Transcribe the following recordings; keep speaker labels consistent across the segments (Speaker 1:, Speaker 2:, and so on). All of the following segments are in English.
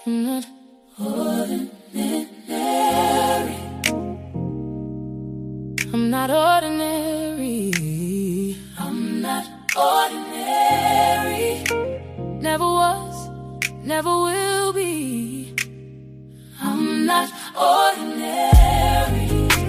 Speaker 1: I'm not ordinary. I'm not ordinary. I'm not ordinary. Never was, never will be. I'm not ordinary.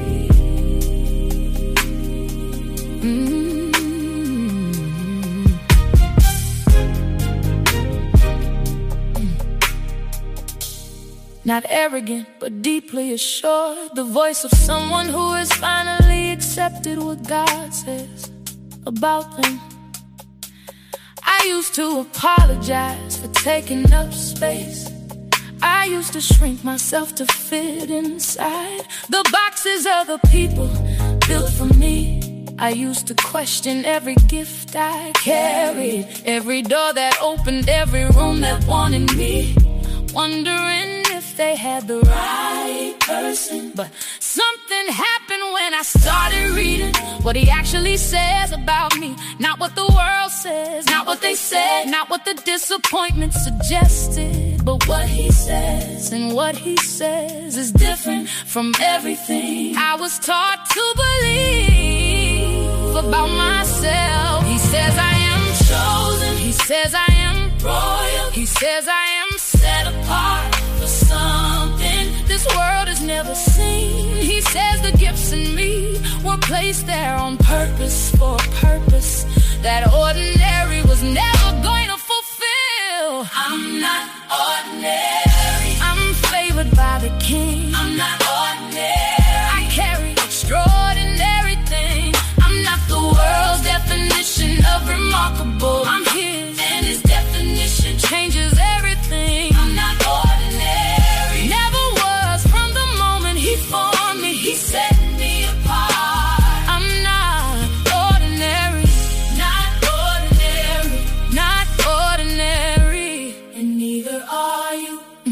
Speaker 1: Not arrogant, but deeply assured. The voice of someone who has finally accepted what God says about them. I used to apologize for taking up space. I used to shrink myself to fit inside the boxes of the people built for me. I used to question every gift I carried, every door that opened, every room that wanted me, wondering if they had the right person. But something happened when I started reading what he actually says about me. Not what the world says, not what they said, not what the disappointment suggested, but what he says. And what he says is different from everything I was taught to believe about myself. He says I am chosen. He says I am royal. He says I am set apart for something this world has never seen. He says the gifts in me were placed there on purpose, for a purpose that ordinary was never going to fulfill. I'm not ordinary. I'm favored by the King. I'm not ordinary. I carry extraordinary things. I'm not the world's definition of remarkable. I'm his, and his definition changes everything. I'm not ordinary. Never was from the moment he formed me. He set me apart. I'm not ordinary. Not ordinary. Not ordinary. And neither are you.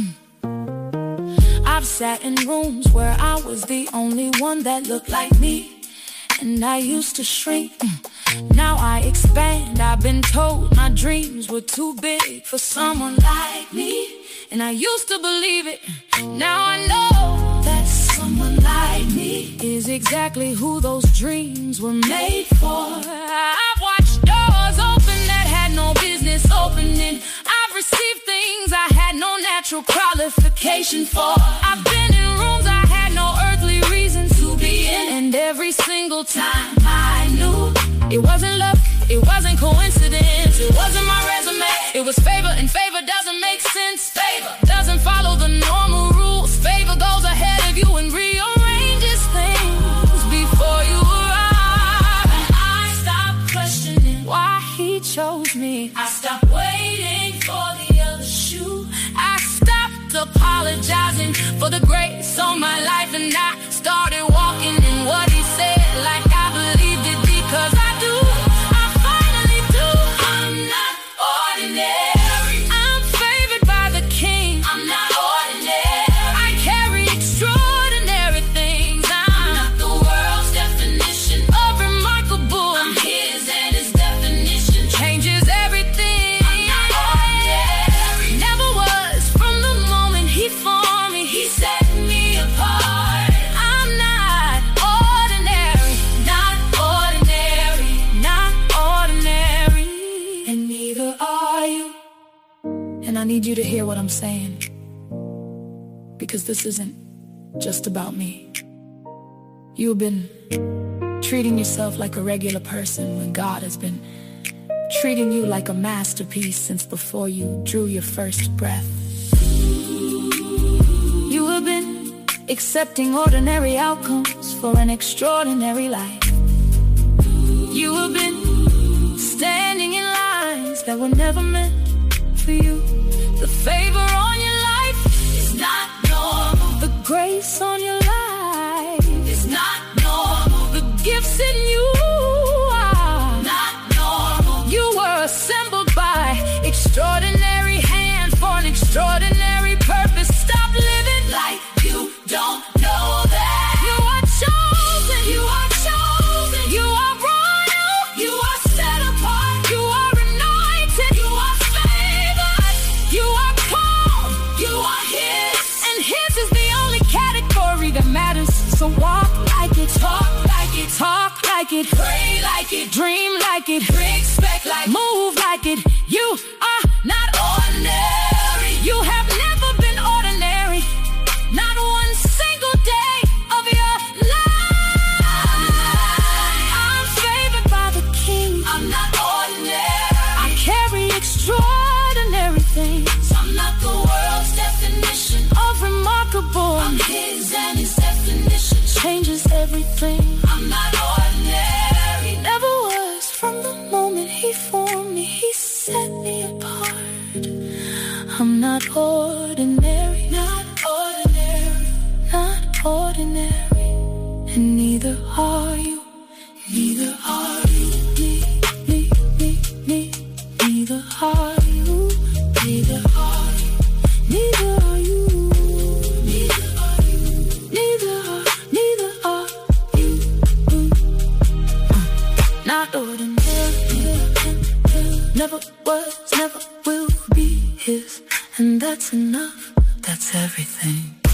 Speaker 1: I've sat in rooms where I was the only one that looked like me, and I used to shrink. Now I expand. I've been told my dreams were too big for someone like me, and I used to believe it. Now I know that someone like me is exactly who those dreams were made for. I've watched doors open that had no business opening. I've received things I had no natural qualification for. I've been in rooms I had no earthly reason to be in, and every single time I knew it wasn't luck, it wasn't coincidence, it wasn't my resume. It was favor, and favor doesn't make sense. Favor doesn't follow the normal rules. Favor goes ahead of you and rearranges things before you arrive. And I stopped questioning why he chose me. I stopped waiting for the other shoe. I stopped apologizing for the grace on my life, and I started walking in what he said like I believed it, because I do. I finally do. I'm not ordinary. I'm favored by the King. I'm not ordinary. I carry extraordinary things. I'm not the world's definition of remarkable. I'm his, and his definition changes everything. I'm not ordinary. Never was from the moment he formed me. He set me apart. I'm not ordinary. Not ordinary. Not ordinary. And neither are you. And I need you to hear what I'm saying, because this isn't just about me. You've been treating yourself like a regular person when God has been treating you like a masterpiece since before you drew your first breath. You have been accepting ordinary outcomes for an extraordinary life. You have been standing in lines that were never meant for you. The favor on your life is not normal. The grace on your life is not normal. The gifts in you are not normal. You were assembled by extraordinary hands for an extraordinary purpose. Stop living like you don't know that. You are chosen. You are chosen. You are royal. You are set apart. You are anointed. You are favored. You are called. You are So walk like it, talk like it, talk like it, pray like it, dream like it, expect like it, move like it. You are not ordinary. You have never been ordinary. Not one single day of your life. I'm favored by the King. I'm not ordinary. I carry extraordinary things. I'm not the world's definition of remarkable. I'm His, and His definition changes everything. I'm not ordinary. Never was. From the moment He formed me, He set me apart. I'm not ordinary. Not ordinary. Not ordinary. And neither are you. Neither are you. Neither are you. Neither are you. Neither are you. Neither are you. Neither are you. Not ordinary. Never was, never will be His. And that's enough. That's everything.